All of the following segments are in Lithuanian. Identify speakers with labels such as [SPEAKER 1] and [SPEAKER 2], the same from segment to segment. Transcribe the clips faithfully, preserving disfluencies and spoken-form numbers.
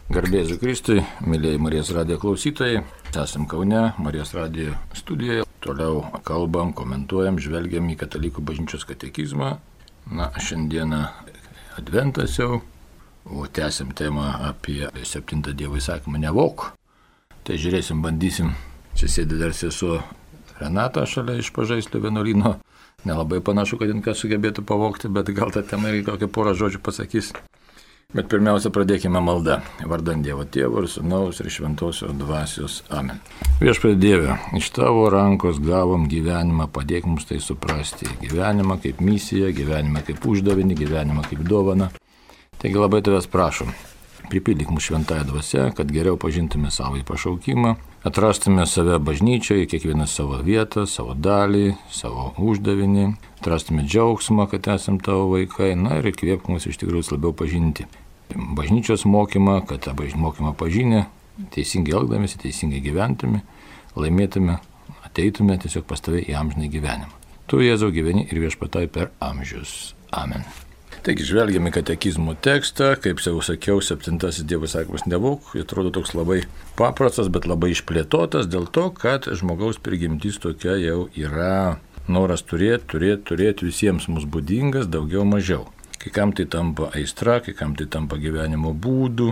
[SPEAKER 1] Garbėsiu Kristui, mėlyjei Marijos radijo klausytojai, esam Kaune, Marijos radijo studijoje, toliau kalbam, komentuojam, žvelgiam į Katalikų bažnyčios katekizmą. Na, šiandieną Adventas jau, o tęsim temą apie septintą Dievo įsakymą nevok. Tai žiūrėsim, bandysim, čia sėdi dar sesuo Renata šalia iš Pažaislio vienuolyno. Nelabai panašu, kad jin ką sugebėtų pavogti, bet gal tą temą irgi kokią porą žodžių pasakys. Bet pirmiausia, pradėkime maldą. Vardant Dievo Tėvo ir Sūnaus ir Šventosios Dvasios. Amen. Viešpatie Dieve, iš Tavo rankos gavom gyvenimą, padėk mums tai suprasti. Gyvenimą kaip misiją, gyvenimą kaip uždavinį, gyvenimą kaip dovaną. Taigi labai Tavęs prašom, pripildyk mūsų šventąją dvasią, kad geriau pažintume savo pašaukimą, atrastume save bažnyčioje, kiekvieną savo vietą, savo dalį, savo uždavinį, atrastume džiaugsmą, kad esam Tavo vaikai, na ir įkvėpk mus iš tikrųjų labiau pažinti bažnyčios mokymą, kad tą mokymą pažinę, teisingai elgdamėsi, teisingai gyventume, laimėtume, ateitume tiesiog pas Tave į amžinąjį gyvenimą. Tu, Jėzau, gyveni ir viešpatai per amžius. Amen. Taigi žvelgiame katekizmo tekstą, kaip jau sakiau, septintasis Dievo įsakymas nevok, atrodo toks labai paprastas, bet labai išplėtotas dėl to, kad žmogaus prigimtis tokia jau yra noras turėti, turėti, turėti visiems mums būdingas, daugiau mažiau. Kai kam tai tampa aistra, kai kam tai tampa gyvenimo būdu,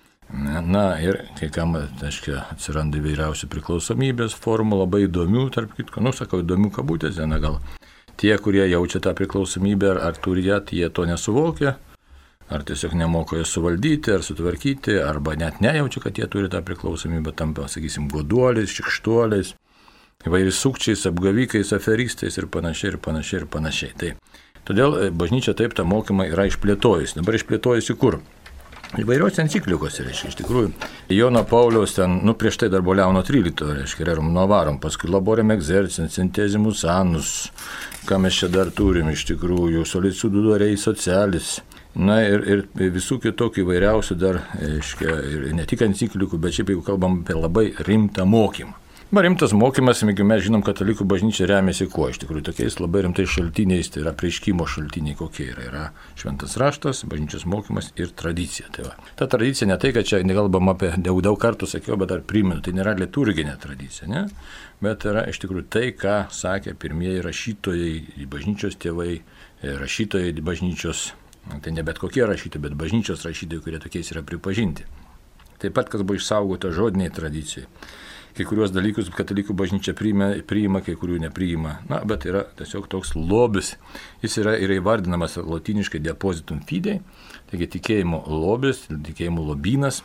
[SPEAKER 1] na ir kai kam, aiškiai, atsiranda įvairiausių priklausomybės formų, labai įdomių, tarp kitko, nu sakau, įdomių kabutėse, na gal. Tie, kurie jaučia tą priklausomybę, ar, ar turi ją, jie to nesuvokia, ar tiesiog nemoka ją suvaldyti, ar sutvarkyti, arba net nejaučia, kad jie turi tą priklausomybę, tampa, sakysim, goduoliais, šikštuoliais, įvairiais sukčiais, apgavikais, aferistais ir panašiai, ir panašiai, ir panašiai. Tai, todėl bažnyčia taip tą mokymą yra išplėtojusi. Dabar išplėtojusi kur? Įvairios enciklikos, reiškia, iš tikrųjų. Jono Pauliaus ten, nu prieš tai dar buvo Leono tryliktojo, reiškia, Rerum Novarum, paskui Laborem Exercens, Centesimus Annus, ką mes čia dar turim, iš tikrųjų, Solicitud Rei Socialis, na ir, ir visų kitokių įvairiausių dar, reiškia, ir ne tik enciklikų, bet šiaip jeigu kalbam apie labai rimtą mokymą. Na, rimtas mokymas, jeigu mes žinom, Katalikų bažnyčia remiasi kuo, iš tikrųjų, tokiais labai rimtais šaltiniais, tai yra apreiškimo šaltiniai kokie yra. Yra šventas raštas, bažnyčios mokymas ir tradicija. Tai va. Ta tradicija ne tai, kad čia nekalbam apie, daug, daug kartų sakiau, bet dar primenu, tai nėra liturginė tradicija, ne? Bet yra iš tikrųjų tai, ką sakė pirmieji rašytojai, bažnyčios tėvai, rašytojai bažnyčios, tai ne bet kokie rašytojai, bet bažnyčios rašytojai, kurie tokiais yra pripažinti. Taip pat, kas buvo išsaugota žodiniai tradicijai. Kai kuriuos dalykus Katalikų bažnyčia priima, priima, kai kurių nepriima. Na, bet yra tiesiog toks lobis. Jis yra, yra įvardinamas lotyniškai depositum fidei, taigi tikėjimo lobis, tikėjimo lobynas,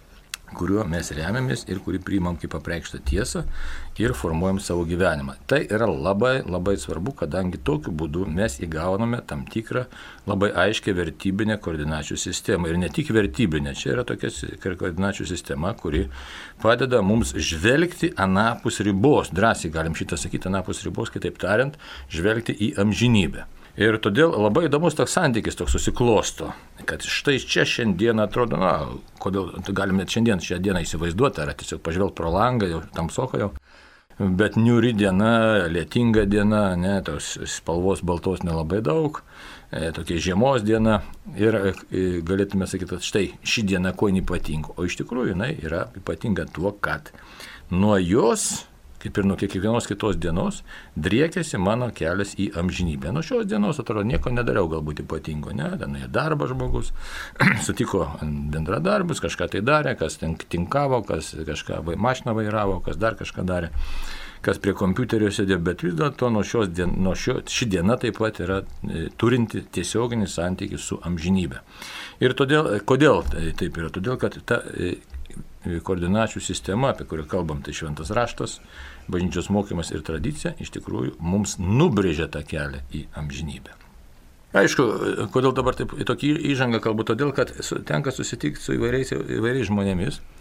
[SPEAKER 1] kuriuo mes remiamės ir kurį priimam kaip apreikštą tiesą ir formuojam savo gyvenimą. Tai yra labai, labai svarbu, kadangi tokiu būdu mes įgauname tam tikrą labai aiškę vertybinę koordinačių sistemą. Ir ne tik vertybinę, čia yra tokia koordinačių sistema, kuri padeda mums žvelgti anapus ribos. Drąsiai galim šitą sakyti, anapus ribos, kitaip tariant, žvelgti į amžinybę. Ir todėl labai įdomus toks santykis toks susiklosto, kad štai čia šiandien atrodo, na, kodėl galim net šiandien šią dieną įsivaizduoti, ar tiesiog pažvelgti pro langą, jau tamsoko jau, bet niūri diena, lietinga diena, ne, tos spalvos baltos nelabai daug, e, tokia žiemos diena ir e, galėtume sakyti, kad štai ši diena kuo ypatinga, o iš tikrųjų jinai yra ypatinga tuo, kad nuo jos, kaip ir nuo kiekvienos kitos dienos, driekiasi mano kelias į amžinybę. Nuo šios dienos, atrodo, nieko nedariau galbūt ypatingo, ne, ten darbą žmogus, sutiko bendradarbus, kažką tai darė, kas tinkavo, kas kažką mašiną vairavo, kas dar kažką darė, kas prie kompiuterio sėdė, bet vis dėlto nuo šios dien, nuo šio, ši diena taip pat yra e, turinti tiesioginį santykį su amžinybė. Ir todėl, kodėl tai taip yra? Todėl, kad ta e, koordinačių sistema, apie kurią kalbam, tai šventas raštas, bažnyčios mokymas ir tradicija, iš tikrųjų mums nubrėžia tą kelią į amžinybę. Aišku, kodėl dabar taip į tokį įžangą kalbu, todėl, kad tenka susitikti su įvairiais, įvairiais žmonėmis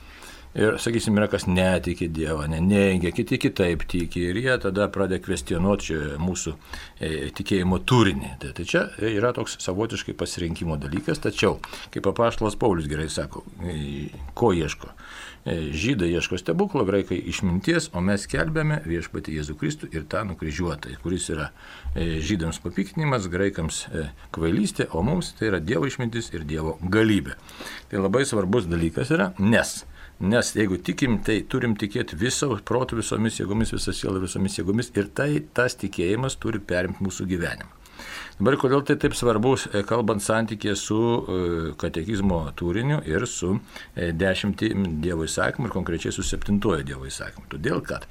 [SPEAKER 1] Ir, sakysim, yra kas netiki Dievą, ne, neigia, kiti kitaip tiki ir jie tada pradeda kvestionuoti mūsų e, tikėjimo turinį. Tai, tai čia yra toks savotiškai pasirinkimo dalykas, tačiau, kaip apaštalas Paulius gerai sako, e, ko ieško? E, žydai ieško stebuklo, graikai išminties, o mes skelbiame viešpatį Jėzų Kristų ir tą nukryžiuotąjį, kuris yra e, žydams papiktinimas, graikams e, kvailystė, o mums tai yra Dievo išmintis ir Dievo galybė. Tai labai svarbus dalykas yra, nes Nes jeigu tikim, tai turim tikėti viso protų, visomis jėgomis, visą sielą visomis jėgomis ir tai tas tikėjimas turi perimti mūsų gyvenimą. Dabar kodėl tai taip svarbu, kalbant santykė su katekizmo turiniu ir su dešimtį Dievo įsakymų ir konkrečiai su septintuoju Dievo įsakymu. Todėl, kad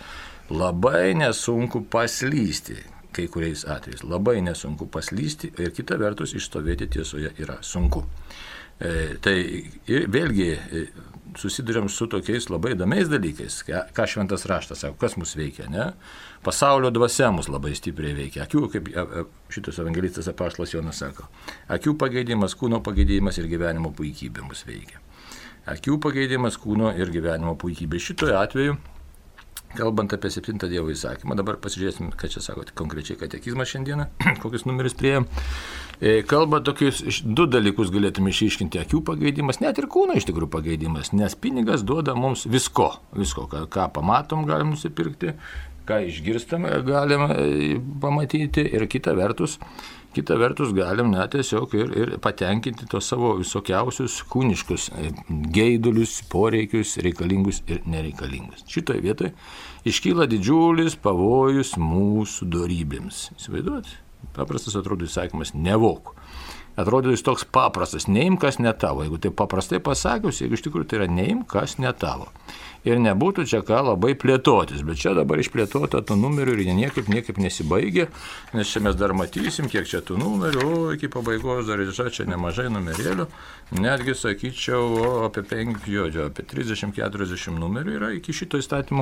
[SPEAKER 1] labai nesunku paslysti. Kai kuriais atvejais labai nesunku paslysti ir kita vertus išstovėti tiesoje yra sunku. E, tai ir vėlgi e, susidurėm su tokiais labai įdomiais dalykais, ką šventas raštas sako, kas mus veikia, ne? Pasaulio dvasia mus labai stipriai veikia. Akių, kaip šitas evangelistas apaštalas Jonas sako, akių pageidimas, kūno pageidimas ir gyvenimo puikybė mus veikia. Akių pageidimas, kūno ir gyvenimo puikybė. Šitoje atveju, kalbant apie septintą Dievo įsakymą, dabar pasižiūrėsim, ką čia sako konkrečiai katekizmas šiandieną, kokius numerius priėjom. Kalba tokius du dalykus galėtume išiškinti, akių pageidimas, net ir kūno iš tikrųjų pageidimas, nes pinigas duoda mums visko, visko, ką, ką pamatom galim nusipirkti, ką išgirstam galim pamatyti ir kita vertus, kita vertus galim net tiesiog ir, ir patenkinti tos savo visokiausius kūniškus geidulius, poreikius, reikalingus ir nereikalingus. Šitoje vietoje iškyla didžiulis pavojus mūsų dorybėms. Įsivaizduojate? Paprastas atrodo įsakymas nevok. Atrodo jis toks paprastas, neimk kas ne tavo. Jeigu tai paprastai pasakius, jeigu iš tikrųjų tai yra neimk kas ne tavo. Ir nebūtų čia ką labai plėtotis, bet čia dabar išplėtota tų numerių ir jie niekaip, niekaip nesibaigia, nes čia mes dar matysim, kiek čia tų numerių, o iki pabaigos dar yra čia nemažai numerėlių, netgi sakyčiau, o, apie penkių, apie trisdešimt keturiasdešimt numerių yra iki šito įstatymo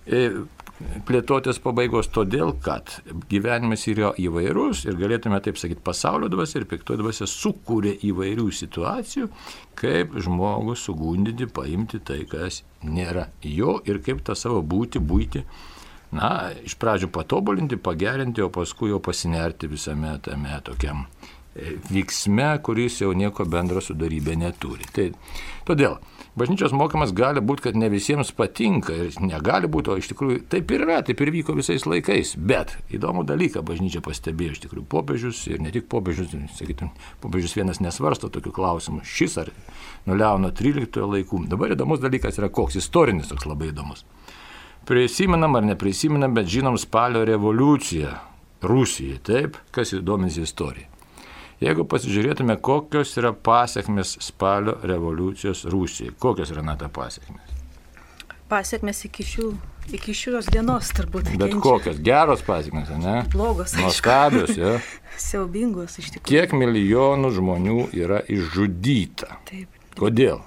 [SPEAKER 1] plėtotės pabaigos, todėl kad gyvenimas yra įvairus ir galėtume taip sakyti, pasaulio dvasia ir piktoji dvasia sukūrė įvairių situacijų, kaip žmogų sugundyti, paimti tai, kas nėra jo ir kaip tą savo būti, būti, na, iš pradžių patobulinti, pagerinti, o paskui jau pasinerti visame tame tokiam vyksme, kuris jau nieko bendro su darybė neturi. Tai, todėl bažnyčios mokymas gali būti, kad ne visiems patinka ir negali būti, o iš tikrųjų taip ir yra, taip ir vyko visais laikais. Bet įdomų dalyką bažnyčia pastebėjo iš tikrųjų popiežius ir ne tik popiežius, sakytum, popiežius vienas nesvarsto tokių klausimų, šis ar nuo Leono tryliktojo laikų. Dabar įdomus dalykas yra koks, istorinis toks labai įdomus. Prisimenam ar neprisimenam, bet žinom spalio revoliuciją Rusijai, taip, kas įdomins istoriją. Jeigu pasižiūrėtume, kokios yra pasiekmes spalio revoliucijos Rusijai, kokios yra nata pasiekmes?
[SPEAKER 2] Pasiekmes iki, šių, iki šios dienos turbūt.
[SPEAKER 1] Bet kenčia. Kokios? Geros pasiekmes, ne?
[SPEAKER 2] Blogos, aišku.
[SPEAKER 1] Nuostabios, jo.
[SPEAKER 2] Siaubingos iš tikrųjų.
[SPEAKER 1] Kiek milijonų žmonių yra išžudyta?
[SPEAKER 2] Taip.
[SPEAKER 1] Kodėl?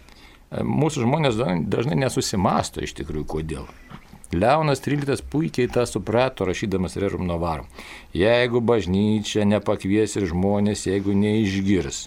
[SPEAKER 1] Mūsų žmonės dažnai nesusimasto iš tikrųjų, kodėl. Leonas tryliktas puikiai tą suprato, rašydamas Rerum Novarum. Jeigu bažnyčia nepakvies ir žmonės, jeigu neišgirs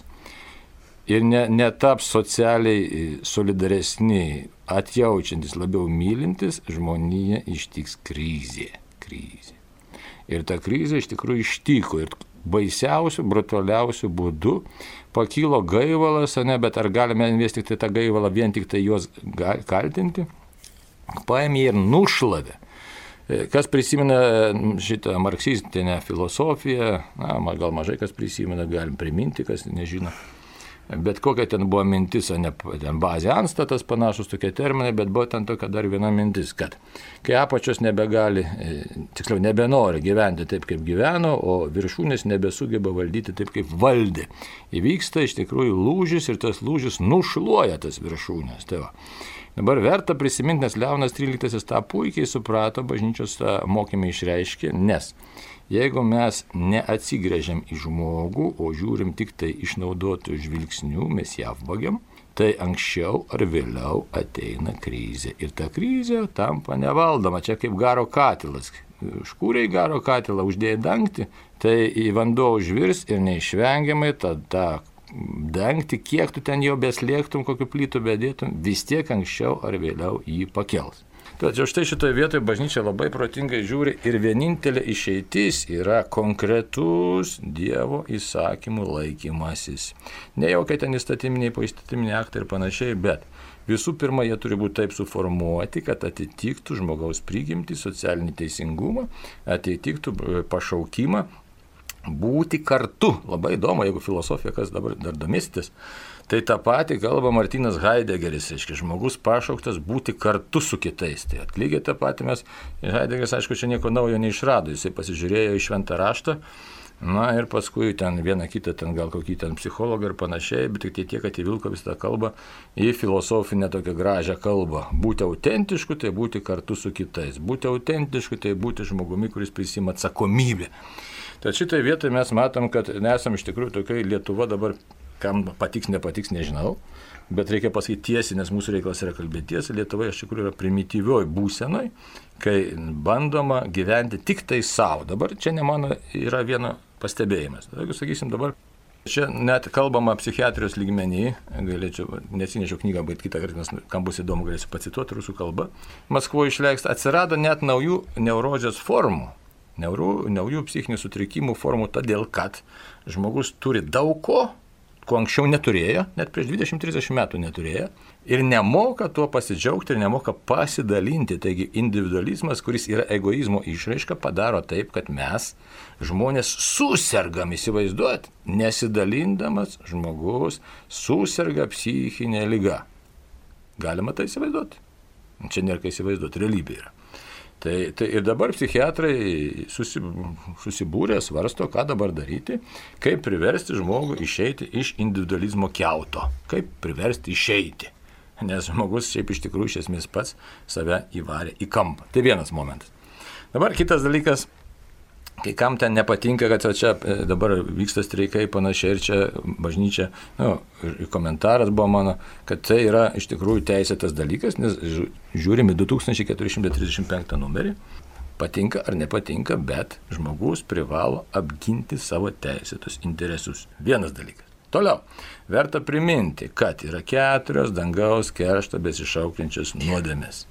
[SPEAKER 1] ir ne, netaps socialiai solidaresni, atjaučiantis, labiau mylintis, žmonija ištiks krizė. krizė. Ir ta krizė iš tikrųjų ištiko ir baisiausių, brutaliausių būdų pakilo gaivalas, ne, bet ar galime vis tik tai tą gaivalą vien tik tai juos kaltinti? Paėmė ir nušlavė. Kas prisimena šitą marksistinę filosofiją, na, gal mažai kas prisimena, galim priminti, kas nežino. Bet kokia ten buvo mintis, ne ten bazė antstatas, panašus tokie terminai, bet buvo ten tokia dar viena mintis, kad kai apačios nebegali, tiksliau nebenori gyventi taip, kaip gyveno, o viršūnės nebesugeba valdyti taip, kaip valdė. Įvyksta iš tikrųjų lūžis ir tas lūžis nušluoja tas viršūnės. Tai va. Dabar verta prisiminti, nes Leonas tryliktasis tą puikiai suprato, bažnyčios tą mokymą išreiškė, nes jeigu mes neatsigręžiam į žmogų, o žiūrim tik tai išnaudotų žvilgsnių, mes ją apvagiam, tai anksčiau ar vėliau ateina krizė. Ir ta krizė tampa nevaldoma, čia kaip garo katilas. Škūriai garo katilą uždėjai dangtį, tai į vanduo užvirs ir neišvengiamai tada dengti, kiek tu ten jo beslėgtum, kokiu plytų bedėtum, vis tiek anksčiau ar vėliau jį pakels. Tačiau štai šitoje vietoje bažnyčia labai protingai žiūri ir vienintelė išeitis yra konkretus Dievo įsakymų laikymasis. Ne jau kai ten įstatyminiai, poįstatyminiai aktai ir panašiai, bet visų pirma, jie turi būti taip suformuoti, kad atitiktų žmogaus prigimtį, socialinį teisingumą, atitiktų pašaukimą būti kartu. Labai įdomu, jeigu filosofija, kas dabar dar domėsitės, tai tą patį kalba Martynas Heideggeris, reiškia, žmogus pašauktas būti kartu su kitais. Tai lygiai tą patį mes, Heideggeris, aišku, čia nieko naujo neišrado, jisai pasižiūrėjo į šventą raštą, na ir paskui ten vieną kitą, ten gal kokį ten psichologą ir panašiai, bet tik tiek, kad įvilko visą tą kalbą į filosofinę tokią gražią kalbą. Būti autentišku, tai būti kartu su kitais. Būti autentišku, tai būti žmogumi, kuris prisima atsakomybę. Tad šitai vietoje mes matom, kad nesam iš tikrųjų tokia Lietuva dabar, kam patiks, nepatiks, nežinau, bet reikia pasakyti tiesiai, nes mūsų reikalas yra kalbėti tiesiai, Lietuva iš tikrųjų yra primityvioj būsenoj, kai bandoma gyventi tik tai savo. Dabar čia ne mano yra vieno pastebėjimas. Jeigu sakysim dabar, čia net kalbama psichiatrijos lygmenį, galėčiau, nesinešiau knygą, bet kitą kartą, nes kam bus įdomu, galėsiu pacituoti rusų kalbą. Maskvoje išleista, atsirado net naujų neurozės formų. Naujų, naujų psichinių sutrikimų formų, todėl kad žmogus turi daug ko, ko anksčiau neturėjo, net prieš dvidešimt trisdešimt metų neturėjo, ir nemoka tuo pasidžiaugti, ir nemoka pasidalinti. Taigi individualizmas, kuris yra egoizmo išraiška, padaro taip, kad mes, žmonės, susergam, įsivaizduot, nesidalindamas žmogus suserga psichinė liga. Galima tai įsivaizduoti? Čia nėra ką įsivaizduoti, realybė yra. Tai, tai ir dabar psichiatrai susi, susibūrė, svarsto, ką dabar daryti, kaip priversti žmogų išeiti iš individualizmo kiauto, kaip priversti išeiti, nes žmogus šiaip iš tikrųjų iš esmės pats save įvarė į kampą. Tai vienas momentas. Dabar kitas dalykas, kai kam ten nepatinka, kad čia dabar vyksta streikai panašiai ir čia bažnyčia, nu, komentaras buvo mano, kad tai yra iš tikrųjų teisėtas dalykas, nes žiūrime du tūkstančiai keturi šimtai trisdešimt penktą numerį, patinka ar nepatinka, bet žmogus privalo apginti savo teisėtus interesus. Vienas dalykas. Toliau, verta priminti, kad yra keturios dangaus kerštą besišaukiančios nuodėmės.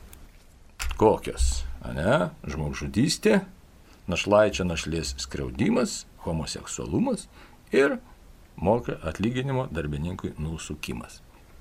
[SPEAKER 1] Kokios? Ne? Žmogžudystė, našlaičio našlės skriaudimas, homoseksualumas ir moka atlyginimo darbininkui nusukimas.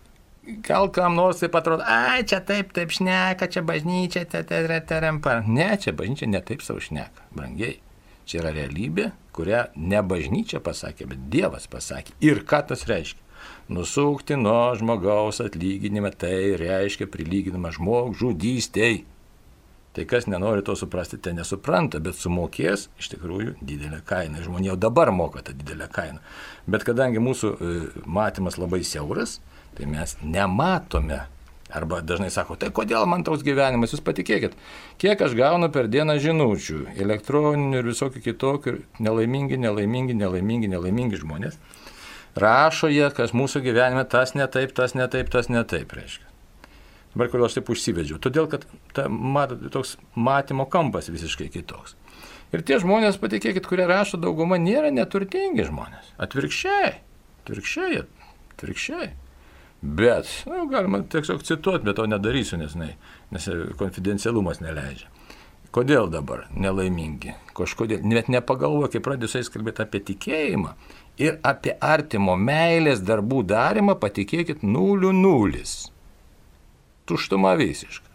[SPEAKER 1] Gal kam nors taip atrodo, ai, čia taip, taip šneka, čia bažnyčia, teterempa. Ne, čia bažnyčia ne taip savo šneka, brangiai. Čia yra realybė, kurią ne bažnyčia pasakė, bet Dievas pasakė. Ir ką tas reiškia? Nusukti nuo žmogaus atlyginimą, tai reiškia prilyginimą žmogžudystei. Tai kas nenori to suprasti, tai nesupranta, bet sumokės iš tikrųjų didelę kainą. Žmonė jau dabar moka tą didelę kainą. Bet kadangi mūsų matymas labai siauras, tai mes nematome. Arba dažnai sako, tai kodėl man toks gyvenimas, jūs patikėkit, kiek aš gaunu per dieną žinučių, elektroninių ir visokių kitokių, nelaimingi, nelaimingi, nelaimingi, nelaimingi žmonės. Rašo jie, kas mūsų gyvenime tas ne taip, tas ne taip, tas ne taip, reiškia. Dabar kodėl aš taip užsivedžiau? Todėl, kad ta, mat, toks matymo kampas visiškai kitoks. Ir tie žmonės, patikėkit, kurie rašo, dauguma nėra neturtingi žmonės. Atvirkščiai, atvirkščiai, atvirkščiai. Bet, nu, galima tiesiog cituoti, bet to nedarysiu, nes, ne, nes konfidencialumas neleidžia. Kodėl dabar nelaimingi? Kažkodėl, net nepagalvoju, kai pradėjus eis kalbėti apie tikėjimą ir apie artimo meilės darbų darymą, patikėkit, nulių nulis. Tuštuma visiška.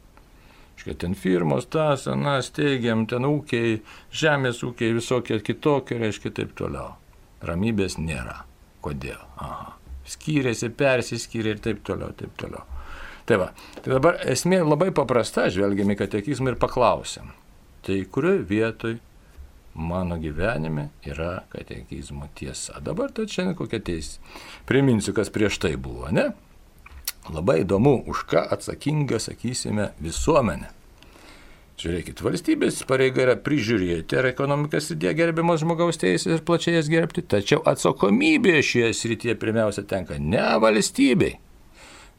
[SPEAKER 1] Škai ten firmos, tas, anas, teigiam, ten ūkiai, žemės ūkiai, visokie kitokie, reiškia taip toliau. Ramybės nėra. Kodėl? Aha. Skyrėsi, persiskyrė ir taip toliau, taip toliau. Tai va, tai dabar esmė labai paprasta, žvelgiam į katekizmą ir paklausiam. Tai kurioje vietoj mano gyvenime yra katekizmo tiesa? Dabar tai šiandien kokia teisė. Priminsiu, kas prieš tai buvo, ne? Labai įdomu, už ką atsakinga, sakysime, visuomenė. Žiūrėkit, valstybės pareiga yra prižiūrėti, ar ekonomikas srityje gerbiamos žmogaus teisės ir plačiai jas gerbti, tačiau atsakomybė šioje srityje pirmiausia tenka ne valstybei,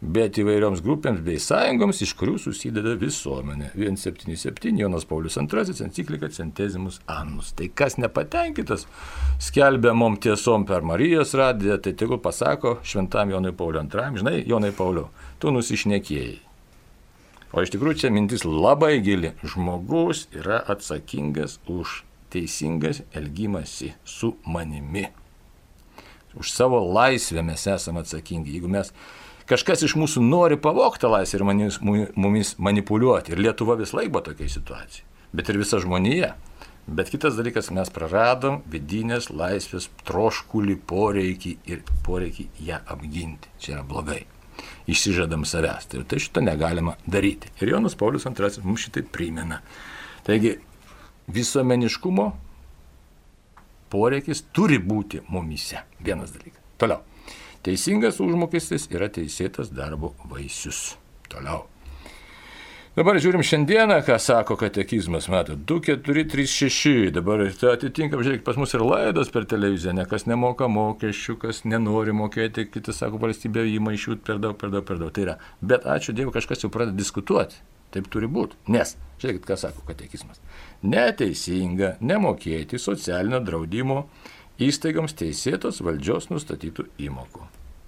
[SPEAKER 1] bet įvairioms grupėms bei sąjungoms, iš kurių susideda visuomenė. vienas septyni septyni Jonas Paulius antrasis enciklika Centesimus Annus. Tai kas nepatenkintas skelbiamom tiesom per Marijos radiją, tai tegul pasako šventam Jonui Pauliui antrajam, žinai, Jonai Pauliau, tu nusišnekėjai. O iš tikrųjų čia mintis labai gili. Žmogus yra atsakingas už teisingas elgimasi su manimi. Už savo laisvę mes esame atsakingi. Jeigu mes, kažkas iš mūsų nori pavogti laisvę ir manis, mumis manipuliuoti, ir Lietuva vis laik buvo tokiai situacijai, bet ir visa žmonija. Bet kitas dalykas, mes praradom vidinės laisvės troškulį, poreikį ir poreikį ją apginti. Čia yra blogai. Išsižadam savęs. Tai, tai šito negalima daryti. Ir Jonas Paulius antrasis mums šitai primena. Taigi, visuomeniškumo poreikis turi būti mumyse. Vienas dalykas. Toliau. Teisingas užmokestis yra teisėtas darbo vaisius. Toliau. Dabar žiūrim šiandieną, ką sako katekizmas, matot, du keturi trys šeši, dabar tai atitinkam, žiūrėk, pas mus ir laidos per televiziją, ne, kas nemoka mokesčių, kas nenori mokėti, kiti sako, valstybė jį maišiūt per daug, per daug, per daug. Tai yra, bet ačiū Dievui, kažkas jau pradeda diskutuoti. Taip turi būti. Nes, žiūrėkit, ką sako katekizmas. Neteisinga nemokėti socialinio draudimo įstaigoms teisėtos valdžios nustatytų įmokų.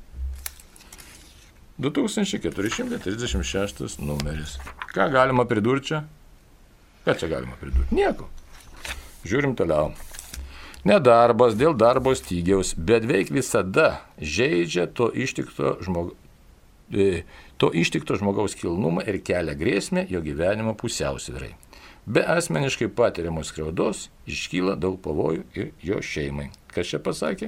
[SPEAKER 1] du tūkstančiai keturi šimtai trisdešimt šeštas numeris. Ką galima pridurti čia? Ką čia galima pridurti? Nieko. Žiūrim toliau. Nedarbas dėl darbo stygiaus, bet veik visada žeidžia to ištikto žmogaus. To ištikto žmogaus kilnumą ir kelia grėsmę jo gyvenimo pusiausvyrai. Be asmeniškai patiriamos skriaudos iškyla daug pavojų ir jo šeimai. Kas čia pasakė?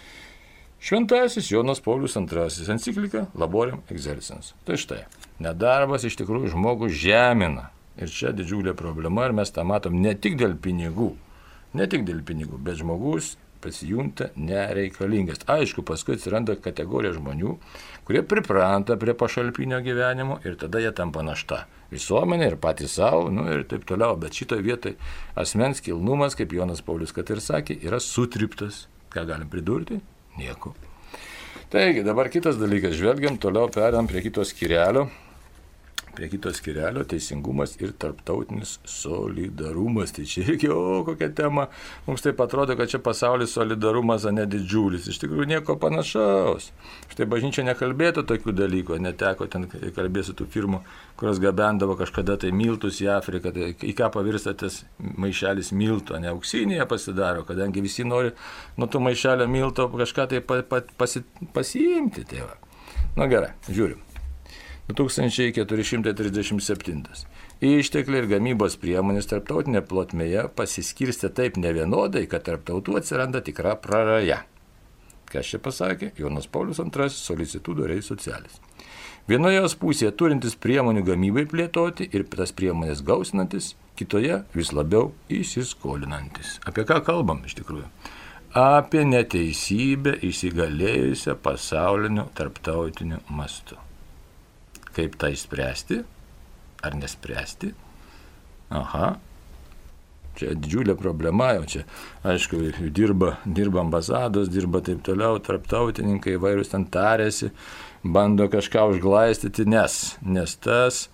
[SPEAKER 1] Šventasis Jonas Paulius antrasis enciklika Laborium Exercens. Tai štai, nedarbas iš tikrųjų žmogų žemina. Ir čia didžiulė problema ir mes tą matom ne tik dėl pinigų, ne tik dėl pinigų, bet žmogus pasijunta nereikalingas. Aišku, paskui atsiranda kategorija žmonių, kurie pripranta prie pašalpinio gyvenimo ir tada jie tampa našta. Visuomenė ir patys savo, nu ir taip toliau. Bet šitoje vietoje asmens kilnumas, kaip Jonas Paulius kad ir sakė, yra sutryptas. Ką galim pridurti? Nieko. Taigi, dabar kitas dalykas. Žvelgiam toliau, perėm prie kito skyrelio. Prie kito skyrelio teisingumas ir tarptautinis solidarumas. Tai čia irgi, o kokia tema. Mums taip atrodo, kad čia pasaulis solidarumas, o ne didžiulis. Iš tikrųjų nieko panašaus. Štai bažnyčia nekalbėtų tokių dalykų. Neteko ten kalbėsiu tų firmų, kurios gabendavo kažkada tai miltus į Afriką. Tai į ką pavirsta tas maišelis milto, ne auksinėje pasidaro, kadangi visi nori nuo tų maišelio milto kažką tai pa, pa, pasi, pasiimti. Tėva. Na gerai, žiūrim. du tūkstančiai keturi šimtai trisdešimt septintas. Ištekliai ir gamybos priemonės tarptautinė plotmėje pasiskirstė taip nevienodai, kad tarp tautų atsiranda tikra praraja. Kas čia pasakė? Jonas Paulius antrasis Solicitudo Rei Socialis. Vienoje jos pusėje turintis priemonių gamybai plėtoti ir tas priemonės gausinantis, kitoje vis labiau įsiskolinantis. Apie ką kalbam iš tikrųjų? Apie neteisybę įsigalėjusią pasauliniu tarptautiniu mastu. Kaip tai spręsti, ar nespręsti? Aha, čia didžiulė problema, jau čia, aišku, dirba, dirba ambasados, dirba taip toliau, tarptautininkai įvairūs ten tarėsi, bando kažką užglaistyti, nes, nes tas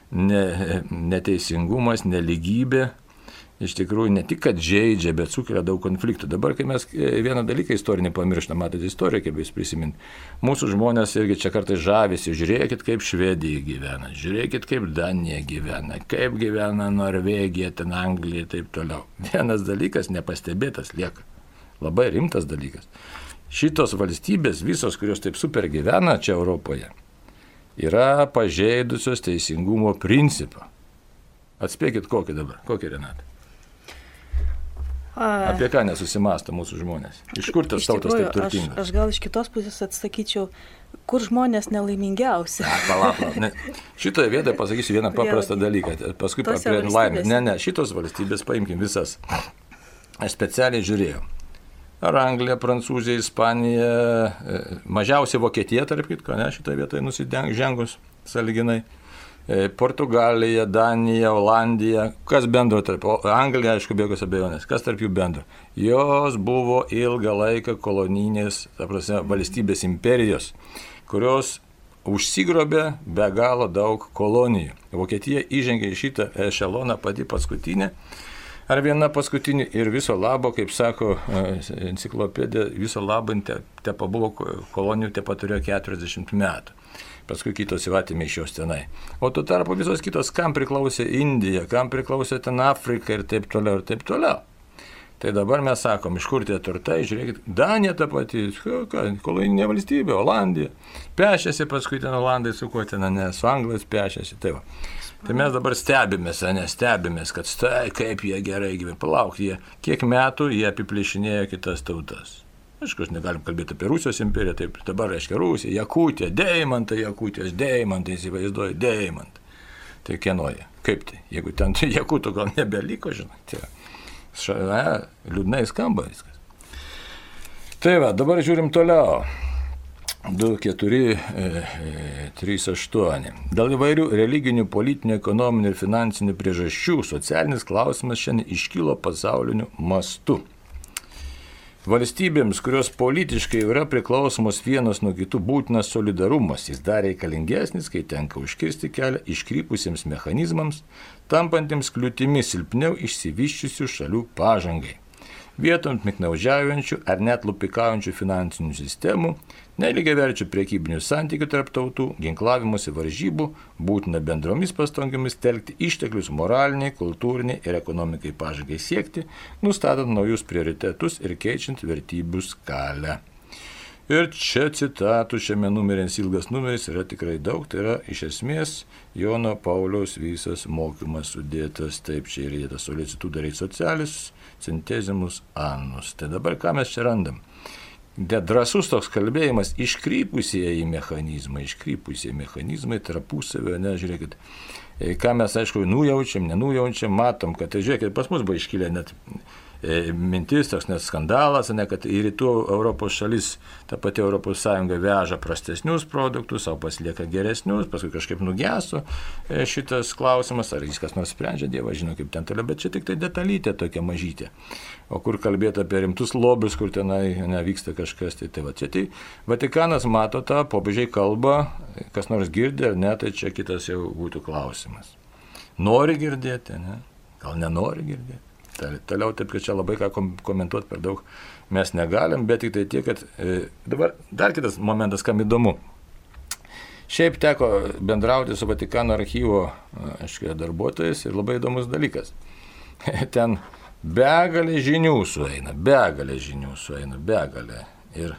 [SPEAKER 1] ne, neteisingumas, nelygybė, iš tikrųjų ne tik, kad žaidžia, bet sukelia daug konfliktų. Dabar, kai mes vieną dalyką istorinį pamirštame, matote, istoriją, kaip jūs prisiminti, mūsų žmonės irgi čia kartais žavisi, žiūrėkit, kaip Švedija gyvena, žiūrėkit, kaip Danija gyvena, kaip gyvena Norvegija, ten Anglija ir taip toliau. Vienas dalykas nepastebėtas lieka, labai rimtas dalykas. Šitos valstybės, visos, kurios taip super gyvena čia Europoje, yra pažeidusios teisingumo principą. Atspėkit kokį dabar, kokį Renatą? Apie ką nesusimąsto mūsų žmonės? Iš kur tas tautas taip turtingas?
[SPEAKER 2] Aš, aš gal iš kitos pusės atsakyčiau, kur žmonės nelaimingiausi.
[SPEAKER 1] Palauk, ne. Šitoje vietoje pasakysiu vieną paprastą dalyką. Paskui apie laimę. Ne, ne, šitos valstybės paimkim visas. Aš specialiai žiūrėjau. Ar Anglija, Prancūzija, Ispanija, mažiausiai Vokietija, tarp kitko, ne, šitoje vietoje nusižengus sąlyginai. Portugalija, Danija, Olandija, kas bendro tarp, Anglija, aišku, be jokios abejonės, kas tarp jų bendro? Jos buvo ilgą laiką kolonijinės, ta prasme, valstybės imperijos, kurios užsigrobė be galo daug kolonijų. Vokietija įžengė į šitą ešeloną pati paskutinė, ar viena paskutinė ir viso labo, kaip sako enciklopedija, viso labo te, te pabuvo kolonijų, te paturėjo keturiasdešimt metų. Paskui kitos įvatėme iš jos tenai. O tuo tarpu visos kitos, kam priklausė Indija, kam priklausė ten Afrika ir taip toliau, ir taip toliau. Tai dabar mes sakom, iš kur tie turtai, žiūrėkit, Danija ta pati, kolonijinė valstybė, Olandija, pešėsi, paskui ten Olandai su kuo ten, ne, su Anglais pešėsi, tai va. Tai mes dabar stebimės, ne, stebimės, kad stai, kaip jie gerai gyvena, palauk, jie, kiek metų jie apiplėšinėjo kitas tautas. Aišku, negalim kalbėti apie Rusijos imperiją, taip dabar reiškia Rusija, Jakutija, deimantai, Jakutijos deimantai, įsivaizduoja, deimantai. Tai kieno jie? Kaip tai? Jeigu ten Jakutų gal nebeliko, žinai, tai šalia, liūdnai skamba viskas. Tai va, dabar žiūrim toliau. du keturi trys aštuoni. Dėl įvairių religinių, politinių, ekonominių ir finansinių priežasčių socialinis klausimas šiandien iškilo pasauliniu mastu. Valstybėms, kurios politiškai yra priklausomos vienos nuo kitų, būtinas solidarumas, jis dar reikalingesnis, kai tenka užkirsti kelią iškrypusiems mechanizmams, tampantiems kliūtimis silpniau išsivyščiusių šalių pažangai. Vietom piknaudžiaujančių ar net lupikaujančių finansinių sistemų, nelygiaverčių priekybinių santykių tarp tautų, ginklavimosi varžybų, būtina bendromis pastangomis telkti išteklius moraliniai, kultūriniai ir ekonomikai pažangai siekti, nustatant naujus prioritetus ir keičiant vertybių skalę. Ir čia citatų šiame numeris, ilgas numeris, yra tikrai daug, tai yra iš esmės Jono Pauliaus visas mokymas sudėtas, taip čia ir įdėtas solicitudarai socialis, centezimus annus. Tai dabar ką mes čia randam? Drąsus toks kalbėjimas, iškrypusieji mechanizmai, iškrypusieji mechanizmai tarpusavio, ne, žiūrėkit, ką mes, aišku, nujaučiam, nenujaučiam, matom, kad, tai žiūrėkit, pas mus buvo iškilę net e, mintis, toks net skandalas, ne, kad į rytų Europos šalis, ta pati Europos Sąjunga veža prastesnius produktus, o paslieka geresnius, paskui kažkaip nugeso e, šitas klausimas, ar jis kas nors sprendžia, Dievas žino, kaip ten toliau, bet čia tik tai detalytė tokia mažytė. O kur kalbėti apie rimtus lobius, kur tenai nevyksta kažkas, tai tai va čia. Tai Vatikanas mato tą, popiežiai kalba, kas nors girdė ar ne, tai čia kitas jau būtų klausimas. Nori girdėti, ne? Gal nenori girdėti. Tai, toliau taip, kad čia labai ką komentuoti per daug mes negalim, bet tik tai tiek, kad e, dabar dar kitas momentas, kam įdomu. Šiaip teko bendrauti su Vatikano archyvo aiškiai darbuotojais ir labai įdomus dalykas. Ten begalė žinių sueina, begalė žinių sueina, begalė. Ir,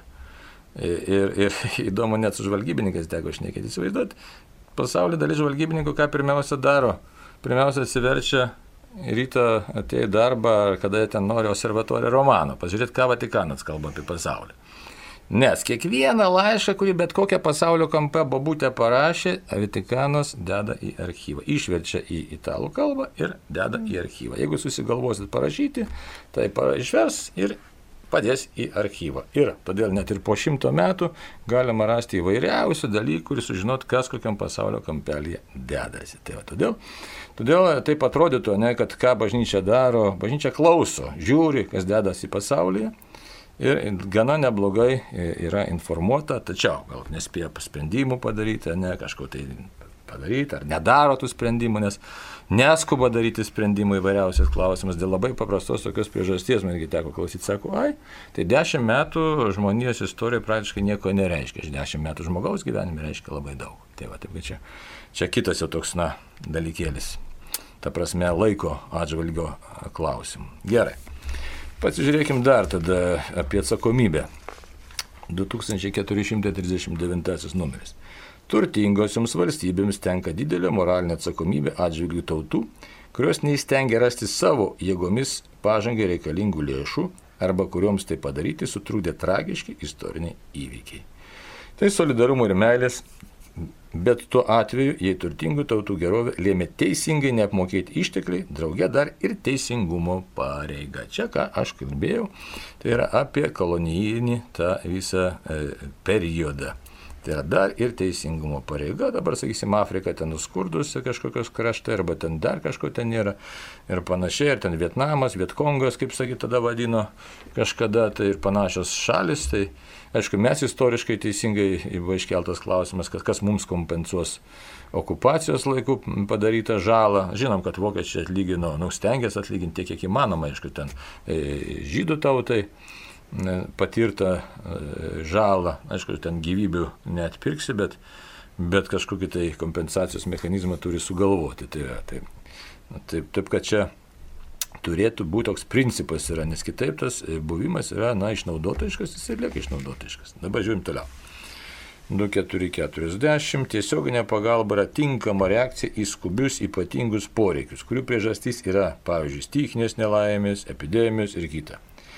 [SPEAKER 1] ir, ir įdomu, net su žvalgybininkais teko šnekėti, įsivaizduoti, pasaulio dalis žvalgybininkų ką pirmiausia daro? Pirmiausia atsiverčia ryto atėjo į darbą, kada jie ten nori observatoriją Romano, pažiūrėti, ką Vatikanas kalba apie pasaulį. Nes kiekvieną laišką, kurį bet kokią pasaulio kampą bobutę parašė, Vatikanas deda į archyvą. Išverčia į italų kalbą ir deda į archyvą. Jeigu susigalvosit parašyti, tai išvers ir padės į archyvą. Ir todėl net ir po šimto metų galima rasti įvairiausių dalykų ir sužinoti, kas kokiam pasaulio kampelyje dedasi. Tai va, todėl, todėl taip atrodytų, ne, kad ką bažnyčia daro, bažnyčia klauso, žiūri, kas dedasi pasaulyje. Ir gana neblogai yra informuota, tačiau gal nespėja sprendimų padaryti, ne kažko tai padaryti, ar nedaro tų sprendimų, nes neskuba daryti sprendimų įvairiausias klausimas dėl labai paprastos tokios priežasties. Man irgi teko klausyti, sako, ai, tai dešimt metų žmonijos istorija praktiškai nieko nereiškia. Dešimt metų žmogaus gyvenime reiškia labai daug. Tai va, taip, čia, čia kitas jau toks, na, dalykėlis. Ta prasme, laiko atžvalgio klausimų. Gerai. Pasižiūrėkim dar tada apie atsakomybę. du tūkstančiai keturi šimtai trisdešimt devintasis numeris. Turtingosioms valstybėms tenka didelė moralinė atsakomybė atžvilgių tautų, kurios neįstengia rasti savo jėgomis pažangai reikalingų lėšų arba kurioms tai padaryti sutrūdė tragiški istoriniai įvykiai. Tai solidarumo ir meilės, bet tuo atveju, jei turtingų tautų gerovė lėmė teisingai neapmokėti ištekliai, drauge dar ir teisingumo pareiga. Čia, ką aš kalbėjau, tai yra apie kolonijinį tą visą e, periodą. Tai yra dar ir teisingumo pareiga, dabar, sakysim, Afrika ten nuskurdusi kažkokios kraštai, arba ten dar kažko ten nėra ir panašiai, ir ten Vietnamas, Vietkongas, kaip sakyt, tada vadino kažkada, tai ir panašios šalis, tai aišku, mes istoriškai teisingai buvo iškeltas klausimas, kad kas mums kompensuos okupacijos laikų padarytą žalą. Žinom, kad vokiečiai atlygino, nu, stengiasi atlyginti tiek, kiek įmanoma, aišku, ten e, žydų tautai patirtą žalą, aišku, ten gyvybių neatpirksi, bet, bet kažkokį tai kompensacijos mechanizmą turi sugalvoti. Tai yra, taip, taip, taip, kad čia turėtų būti toks principas yra, nes kitaip tas buvimas yra, na, išnaudotojiškas, jis ir lieka išnaudotojiškas. Dabar žiūrim toliau. du keturi keturiasdešimt tiesioginė pagalba yra tinkama reakcija į skubius ypatingus poreikius, kurių priežastys yra, pavyzdžiui, stichinės nelaimės, epidemijos ir kita.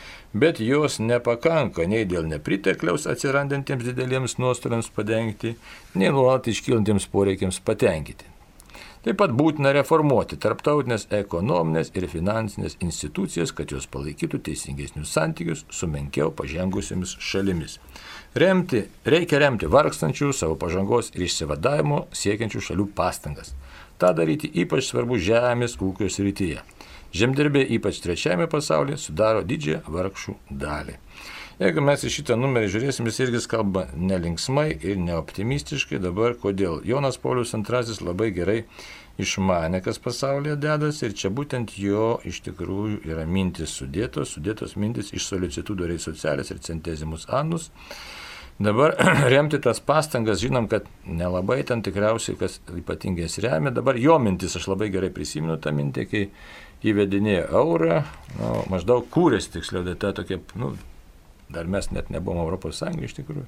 [SPEAKER 1] Bet jos nepakanka nei dėl nepritekliaus atsirandantiems dideliems nuostoliams padengti, nei nuolat iškylantiems poreikiams patenkinti. Taip pat būtina reformuoti tarptautinės ekonominės ir finansinės institucijas, kad jos palaikytų teisingesnius santykius su menkiau pažengusiamis šalimis. Remti, reikia remti vargstančių, savo pažangos ir išsivadavimo siekiančių šalių pastangas. Ta daryti ypač svarbu žemės ūkio srityje. Žemdirbiai, ypač trečiajame pasaulyje, sudaro didžiąją vargšų dalį. Jeigu mes į šitą numerį žiūrėsim, jis irgi kalba nelinksmai ir neoptimistiškai. Dabar kodėl? Jonas Paulius antrasis labai gerai išmanė, kas pasaulyje dedas, ir čia būtent jo iš tikrųjų yra mintis sudėtos, sudėtos mintis iš solicitudo rei socialis ir centesimus annus. Dabar remti tas pastangas, žinom, kad nelabai ten tikriausiai, kas ypatingai remia. Dabar jo mintis, aš labai gerai prisimenu tą mintį, kai įvedinėjo eurą, nu, maždaug kūrėsi tiksliau, tai ta tokia, nu, dar mes net nebuvom Europos Sąjunga iš tikrųjų.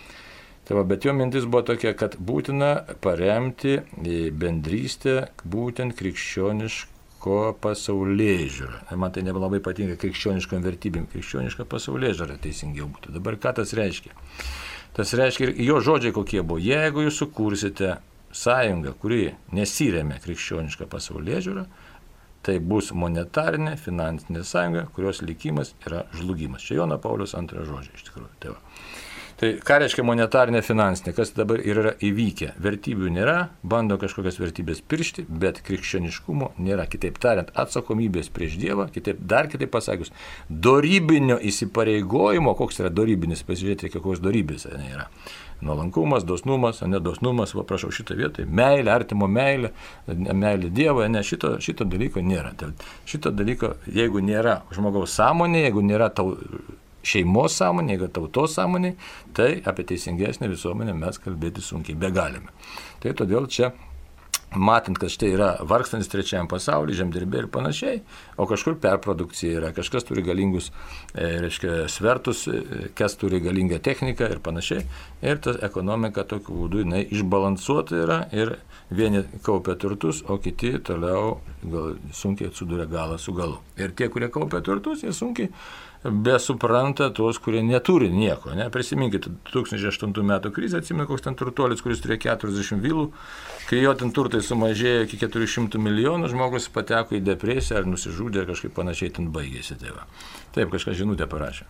[SPEAKER 1] Tai va, bet jo mintis buvo tokia, kad būtina paremti bendrystę būtent krikščioniško pasaulėžiūrą. Man tai nelabai patinka krikščioniškom vertybėm, krikščioniška pasaulėžiūra teisingiau būtų. Dabar ką tas reiškia? Tas reiškia, ir jo žodžiai kokie buvo. Jeigu jūs sukursite sąjungą, kuri nesiremia krikščionišką pasaulėžiūrą, tai bus monetarinė, finansinė sąjunga, kurios likimas yra žlugimas. Čia Jono Pauliaus antrojo žodžiai iš tikrųjų. Tai, tai ką reiškia monetarinė, finansinė, kas dabar yra įvykę? Vertybių nėra, bando kažkokias vertybės piršti, bet krikščioniškumo nėra. Kitaip tariant, atsakomybės prieš Dievą, kitaip, dar kitaip pasakius, dorybinio įsipareigojimo, koks yra dorybinis, pasižiūrėti, kokios dorybės yra. Nuolankumas, dosnumas, nedosnumas, va prašau šitą vietą, meilė, artimo meilė, meilė Dievo, ne, šito, šito dalyko nėra. Šito dalyko, jeigu nėra žmogaus sąmonė, jeigu nėra tau, šeimos sąmonė, jeigu tautos sąmonė, tai apie teisingesnę visuomenę mes kalbėti sunkiai begalime. Tai todėl čia, matant, kad štai yra vargstantis trečiajam pasaulyje, žemdirbiai ir panašiai, o kažkur perprodukcija yra, kažkas turi galingus, e, reiškia, svertus, e, kas turi galingą techniką ir panašiai, ir ta ekonomika tokiu būdu jinai išbalansuota yra ir vieni kaupia turtus, o kiti toliau gal, sunkiai atsiduria galą su galu. Ir tie, kurie kaupia turtus, jie sunkiai besupranta tuos, kurie neturi nieko. Ne? Prisiminkite, du tūkstančiai aštuntų metų krizę, atsimenu, koks ten turtuolis, kuris turėjo keturiasdešimt vilų, kai jo ten turtai sumažėjo iki keturių šimtų milijonų, žmogus pateko į depresiją ar nusižudė, kažkaip panašiai ten baigėsi. Tai va. Taip, kažkas žinutę parašė.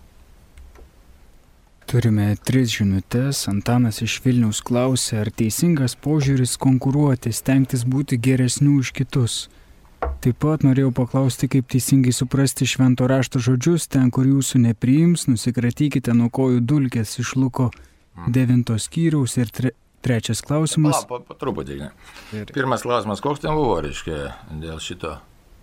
[SPEAKER 3] Turime tris žinutės. Antanas iš Vilniaus klausė, ar teisingas požiūris konkuruoti, stengtis būti geresnių už kitus. Taip pat norėjau paklausti, kaip teisingai suprasti švento rašto žodžius, ten, kur jūsų nepriims, nusikratykite nuo kojų dulkės, iš Luko devintos skyriaus. Ir tre, trečias klausimas.
[SPEAKER 1] Pa, pa, truputį, ne. Pirmas klausimas, koks ten buvo, reiškia, dėl šito?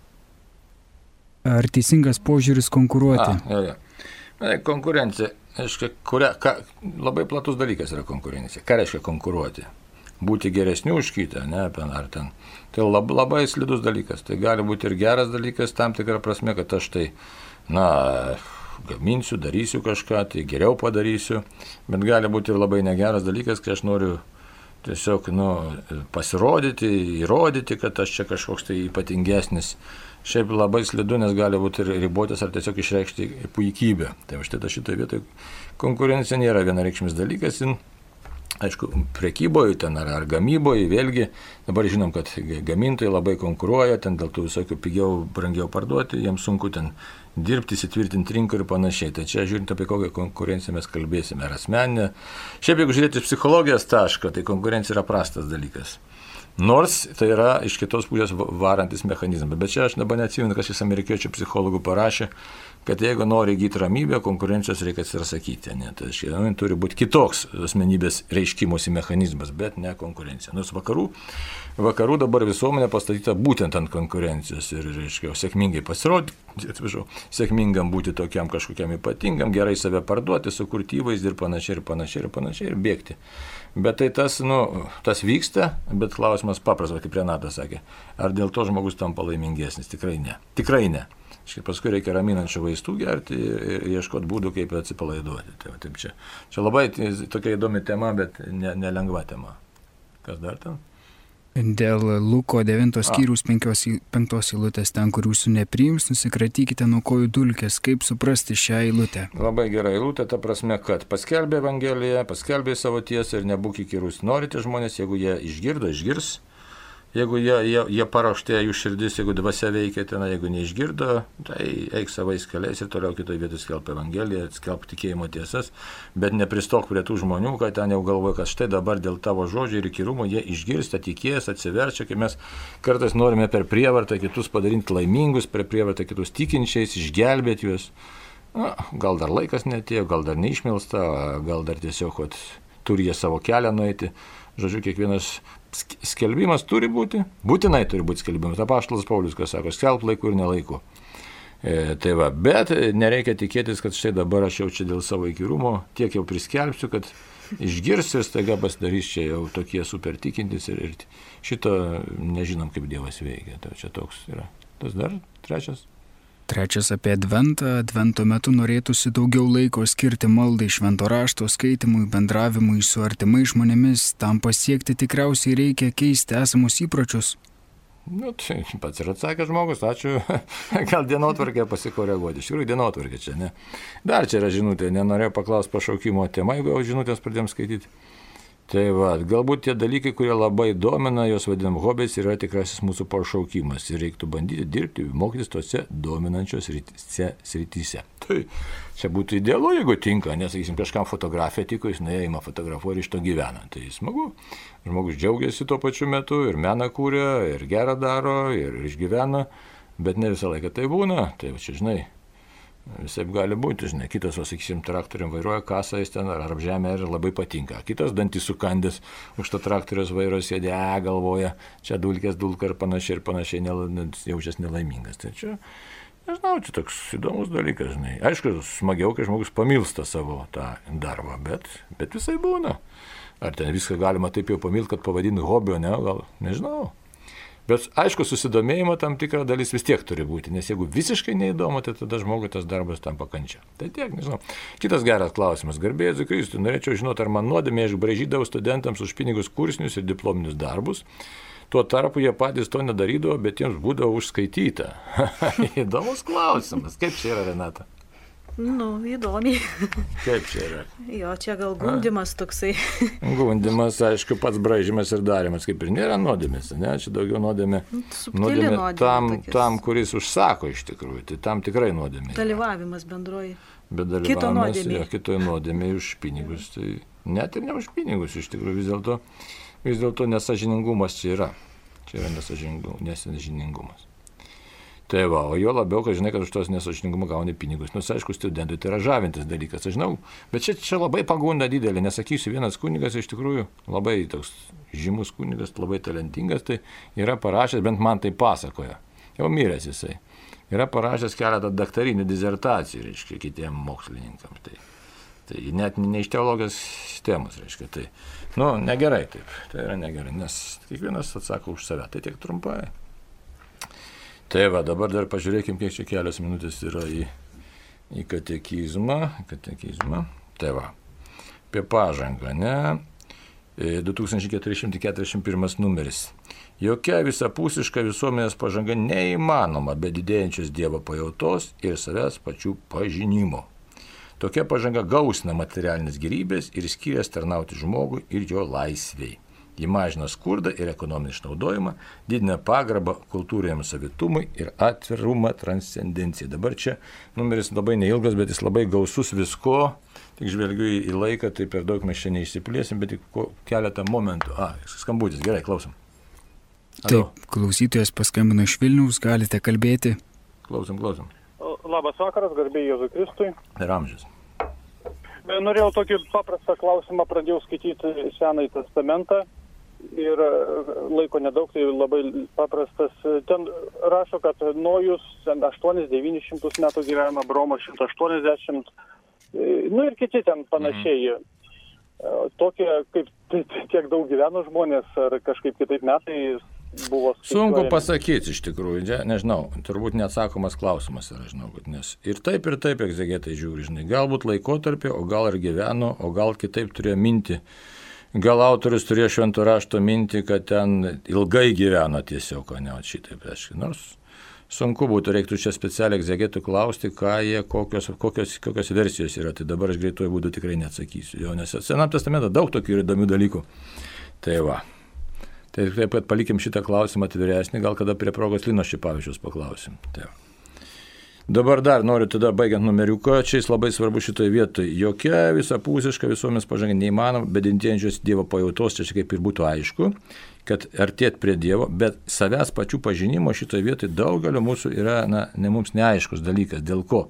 [SPEAKER 3] Ar teisingas požiūris konkuruoti?
[SPEAKER 1] A, jo, jo. Konkurencija, reiškia, kuria, ka, labai platus dalykas yra konkurencija. Ką reiškia konkuruoti? Būti geresniu už kitą, ne, ar ten. Tai lab, labai slidus dalykas. Tai gali būti ir geras dalykas, tam tikrą prasme, kad aš tai, na, gaminsiu, darysiu kažką, tai geriau padarysiu, bet gali būti ir labai negeras dalykas, kai aš noriu tiesiog, nu, pasirodyti, įrodyti, kad aš čia kažkoks tai ypatingesnis. Šiaip labai slidu, nes gali būti ir ribotis ar tiesiog išreikšti puikybę. Tai štai šitoje vietoje konkurencija nėra vienareikšmis dalykas. Aišku, prekyboje ten ar, ar gamyboje, vėlgi, dabar žinom, kad gamintojai labai konkuruoja, ten dėl tų visokių pigiau, brangiau parduoti, jiems sunku ten dirbti, įsitvirtinti rinką ir panašiai. Tai čia žiūrint apie kokią konkurenciją mes kalbėsime, ar asmeninę. Šiaip jeigu žiūrėti iš psichologijos taško, tai konkurencija yra prastas dalykas. Nors tai yra iš kitos pusės varantis mechanizmas. Bet čia aš dabar neatsimenu, kas šis amerikiečių psichologų parašė, kad jeigu nori įgyti ramybę, konkurencijos reikia atsisakyti. Ne? Tai šiandien turi būti kitoks asmenybės reiškimosi mechanizmas, bet ne konkurencija. Nors vakarų, vakarų dabar visuomenė pastatyta būtent ant konkurencijos ir, reiškia, sėkmingai pasirodyti, atsiprašau, sėkmingam būti tokiam kažkokiam ypatingam, gerai save parduoti, sukurti įvaizdį ir panašiai, ir panašiai, ir panašiai, ir bėgti. Bet tai tas, nu, tas vyksta, bet klausimas paprastas, kaip Renatas sakė, ar dėl to žmogus tampa laimingesnis? Tikrai ne. Tikrai ne. Štai paskui reikia raminančių vaistų gerti ir ieškoti būdų, kaip atsipalaiduoti. Tai, taip čia. Čia labai tokia įdomi tema, bet ne, nelengva tema. Kas dar ten?
[SPEAKER 3] Dėl Luko devintos skyriaus penktos eilutės, ten, kur jūsų nepriims, nusikratykite nuo kojų dulkės. Kaip suprasti šią eilutę?
[SPEAKER 1] Labai gera eilutė, ta prasme, kad paskelbė Evangeliją, paskelbė savo tiesą ir nebūk įkyrus. Norite žmonės, jeigu jie išgirdo, išgirs. Jeigu jie, jie, jie paraštė jų širdis, jeigu dvasia veikia ten, jeigu neišgirdo, tai eik savais keliais ir toliau kitoje vietoje skelb Evangeliją, skelb tikėjimo tiesas, bet nepristok prie tų žmonių, kad ten jau galvoja, kad štai dabar dėl tavo žodžių ir įkyrumo jie išgirsta, tikės, atsiverčia, kai mes kartais norime per prievartą kitus padaryti laimingus, per prievartą kitus tikinčiais, išgelbėti juos. Na, gal dar laikas netėjo, gal dar neišmelsta, gal dar tiesiog vat, turi jie savo kelią nueiti. Žodžiu, kiekvienas skelbimas turi būti, būtinai turi būti skelbimas. Apaštalas Paulius, kas sako, skelb laiku ir nelaiku. E, tai va, bet nereikia tikėtis, kad štai dabar aš jau čia dėl savo įkyrumo tiek jau priskelbsiu, kad išgirs ir staiga pasidarys čia jau tokie super tikintis ir, ir šito nežinom, kaip Dievas veikia. Tai čia toks yra. Tas dar trečias.
[SPEAKER 3] Trečias apie Adventą. Advento metu norėtųsi daugiau laiko skirti maldai, švento rašto skaitimui, bendravimui su artimais žmonėmis. Tam pasiekti tikriausiai reikia keisti esamus įpročius.
[SPEAKER 1] Nu, tai pats ir atsakė žmogus, ačiū. Gal dienotvarkė pasikoreguoti. Iš tikrųjų, dienotvarkė čia, ne. Dar čia yra žinutė, nenorėjau paklausti pašaukimo temą, jeigu jau žinutės pradėjom skaityti. Tai va, galbūt tie dalykai, kurie labai domina, jos vadinam hobiais, yra tikrasis mūsų pašaukimas. Ir reiktų bandyti dirbti, mokytis tose dominančios srityse. Tai čia būtų idealu, jeigu tinka, nes, sakysim, kažkam fotografija tiko, jis neįma fotografuoti ir iš to gyvena. Tai smagu. Žmogus džiaugiasi tuo pačiu metu ir meną kūrė, ir gerą daro, ir išgyvena, bet ne visą laiką tai būna. Tai čia, žinai, visai gali būti, žinai, kitas, o sakysim, traktorium vairuoja kasą, jis ten ar apžemė ir labai patinka. Kitas dantys sukandęs už to traktoriaus vairo sėdė, e, galvoja, čia dulkės dulka ir panašiai ir panašiai, nel, jaučias nelaimingas. Tai čia, nežinau, čia toks įdomus dalykas, žinai. Aišku, smagiau, kai žmogus pamilsta savo tą darbą, bet, bet visai būna. Ar ten viską galima taip jau pamilti, kad pavadinti hobio, ne, gal, nežinau. Bet aišku, susidomėjimo tam tikra dalis vis tiek turi būti, nes jeigu visiškai neįdomu, tai tada žmogui tas darbas tampa kančia. Tai tiek, nežinau. Kitas geras klausimas. Garbė Jėzui Kristui, norėčiau žinoti, ar man nuodėmė išbraižydavau studentams už pinigus kursinius ir diplominius darbus. Tuo tarpu jie patys to nedarydavo, bet jiems būdavo užskaityta. Įdomus klausimas. Kaip čia yra, Renata?
[SPEAKER 2] Nu, įdomiai.
[SPEAKER 1] Kaip čia yra?
[SPEAKER 2] Jo, čia gal gundimas toksai.
[SPEAKER 1] Gundimas, aišku, pats braižymas ir darimas, kaip ir nėra nuodėmės, ne? Čia daugiau nuodėmė, nuodėmė, nuodėmė tam, tam, kuris užsako iš tikrųjų, tai tam tikrai nuodėmė.
[SPEAKER 2] Dalyvavimas bendroji.
[SPEAKER 1] Bet dalyvavimas, jo, kitoj nuodėmė už pinigus, tai net ir ne už pinigus, iš tikrųjų vis dėlto, vis dėlto nesažiningumas čia yra. Čia yra nesažiningumas. Tai va, o jo labiau, kad žinai, kad už tos nesažiningumą gauni pinigus. Nors, aišku, studentui tai yra žavintis dalykas, aš žinau, bet čia, čia labai pagunda didelė, nesakysiu, vienas kunigas iš tikrųjų labai toks žymus kunigas, labai talentingas, tai yra parašęs, bent man tai pasakoja, jau miręs jisai, yra parašęs keletą daktarinių disertacijų, reiškia, kitiem mokslininkams. Tai, tai net ne iš teologijos sistemos, reiškia, tai, nu, negerai taip, tai yra negerai, nes kiekvienas atsako už save, tai tiek trumpai. Tai va, dabar dar pažiūrėkim, kiek čia kelios minutės yra į, į katekizmą. katekizmą. Tai va, apie pažangą, ne? du tūkstančiai keturi šimtai keturiasdešimt pirmas numeris. Jokia visapusiška visuomenės pažanga neįmanoma be didėjančios Dievo pajautos ir savęs pačių pažinimo. Tokia pažanga gausina materialinės gerybės ir skirias tarnauti žmogui ir jo laisvei. Ji mažina skurdą ir ekonominį išnaudojimą, didina pagarbą kultūriniam savitumui ir atvirumą transcendencijai. Dabar čia numeris labai neilgas, bet jis labai gausus visko. Tik žvelgiu į laiką, tai per daug mes čia neišsiplėsim, bet tik keletą momentų. A, skambutis, gerai, klausom. Alo.
[SPEAKER 3] Taip, klausytojas paskambino iš Vilniaus, galite kalbėti.
[SPEAKER 1] Klausom, klausom.
[SPEAKER 4] Labas vakaras, garbė Jėzui Kristui.
[SPEAKER 1] Ir amžius.
[SPEAKER 4] Norėjau tokį paprastą klausimą, pradėjau skaityti Senąjį testamentą ir laiko nedaug, tai labai paprastas. Ten rašo, kad Nojus aštuonis devynis šimtus metų gyveno, Abraomas šimtas aštuoniasdešimt. Nu ir kiti ten panašiai. Mhm. Tokie, kaip tiek daug gyveno žmonės, ar kažkaip kitaip metai buvo skaičiuojami.
[SPEAKER 1] Sunku pasakyti iš tikrųjų, ne, nežinau, turbūt neatsakomas klausimas yra, žinau, nes ir taip ir taip egzegetai žiūri, žinai, galbūt laikotarpį, o gal ir gyveno, o gal kitaip turėjo mintį. Gal autorius turėjo švento rašto mintį, kad ten ilgai gyveno tiesiog, o ne šitaip, aiškiai, nors sunku būtų, reiktų čia specialiai egzegetų klausti, ką jie, kokios, kokios, kokios versijos yra. Tai dabar aš greituoju būdu tikrai neatsakysiu. Jo, nes Senam testamente daug tokių įdomių dalykų. Tai va. Tai taip pat palikim šitą klausimą atviresnį, gal kada prie progos Linos šį pavyzdžius paklausim. Tai va. Dabar dar noriu tada baigiant numeriuką, čia jis labai svarbu šitoje vietoje. Jokia visapusiška visuomenės pažanga neįmanoma, be didėjančios Dievo pajautos, čia kaip ir būtų aišku, kad artėt prie Dievo, bet savęs pačių pažinimo šitoje vietoje daugelio mūsų yra, na, ne mums neaiškus dalykas. Dėl ko?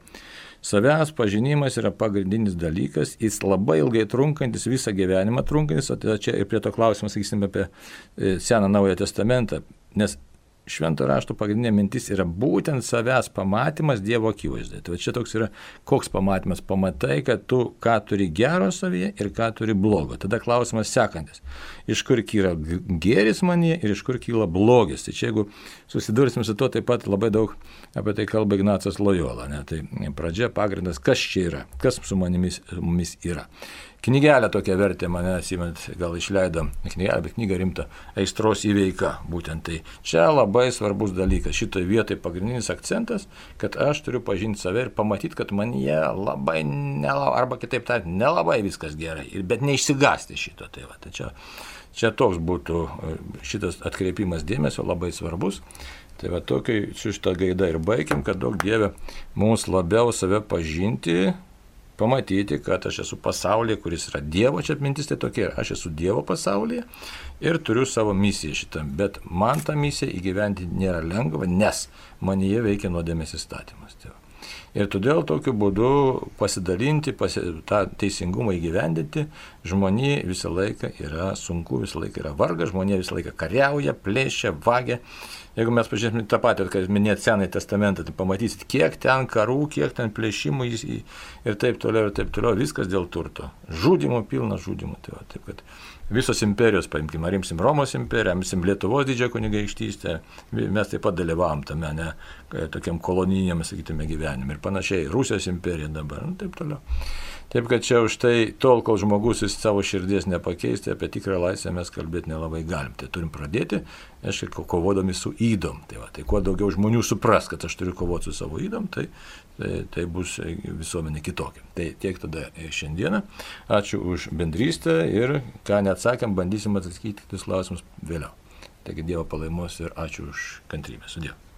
[SPEAKER 1] Savęs pažinimas yra pagrindinis dalykas, jis labai ilgai trunkantis, visą gyvenimą trunkantis, o čia ir prie to klausimą, sakysime, apie Seną Naują Testamentą, nes Švento rašto pagrindinė mintis yra būtent savęs pamatymas Dievo akivaizdoje. Tai čia toks yra, koks pamatymas? Pamatai, kad tu ką turi gero savyje ir ką turi blogo. Tada klausimas sekantis. Iš kur kyla gėris manyje ir iš kur kyla blogis. Tai čia jeigu susidursim su to, taip pat labai daug apie tai kalba Ignacas Lojola. Ne? Tai pradžia pagrindas, kas čia yra, kas su manimis, mumis yra. Knygelę tokią vertė mane, Siemens gal išleido, knygelę, bet knyga rimta, Aistros įveika, būtent tai. Čia labai svarbus dalykas, šitoje vietoje pagrindinis akcentas, kad aš turiu pažinti save ir pamatyti, kad manyje labai, nelabai, arba kitaip tariant, nelabai viskas gerai, bet neišsigąsti šito. Tai va, tai čia, čia toks būtų šitas atkreipimas dėmesio labai svarbus. Tai va, tokiai šitą gaidą ir baigim, kad daug Dieve mums labiau save pažinti, pamatyti, kad aš esu pasaulyje, kuris yra Dievo, čia atmintis tai tokia, aš esu Dievo pasaulyje ir turiu savo misiją šitam, bet man tą misiją įgyventi nėra lengva, nes manyje veikia nuodėmės įstatymas. Tai ir todėl tokiu būdu pasidalinti, pasi, tą teisingumą įgyvendinti, žmonijai visą laiką yra sunku, visą laiką yra vargas, žmonija visą laiką kariauja, plėšia, vagia. Jeigu mes pažiūrėsime tą patį, kad minėt Senąjį testamentą, tai pamatysit, kiek ten karų, kiek ten plėšimų ir taip toliau, ir taip toliau, viskas dėl turto. Žudimų, pilna žudimų. Tai va, taip, kad visos imperijos, paimkime, ar imsim Romos imperiją, imsim Lietuvos didžiąją kunigaikštystę, mes taip pat dalyvavom tame, ne, tokiam kolonijiniam, sakytume, gyvenime ir panašiai, Rusijos imperija dabar, nu, taip toliau. Taip, kad čia už tai, tol, kol žmogus jis savo širdies nepakeisti, apie tikrą laisvę mes kalbėti nelabai galim. Tai turim pradėti, aiškiai, kovodami su ydom. Tai, va, tai kuo daugiau žmonių supras, kad aš turiu kovoti su savo ydom, tai, tai, tai bus visuomenė kitokia. Tai tiek tada šiandieną. Ačiū už bendrystę ir, ką neatsakėm, bandysim atsakyti kitus klausimus vėliau. Taigi Dievo palaimos ir ačiū už kantrybę. Sudie.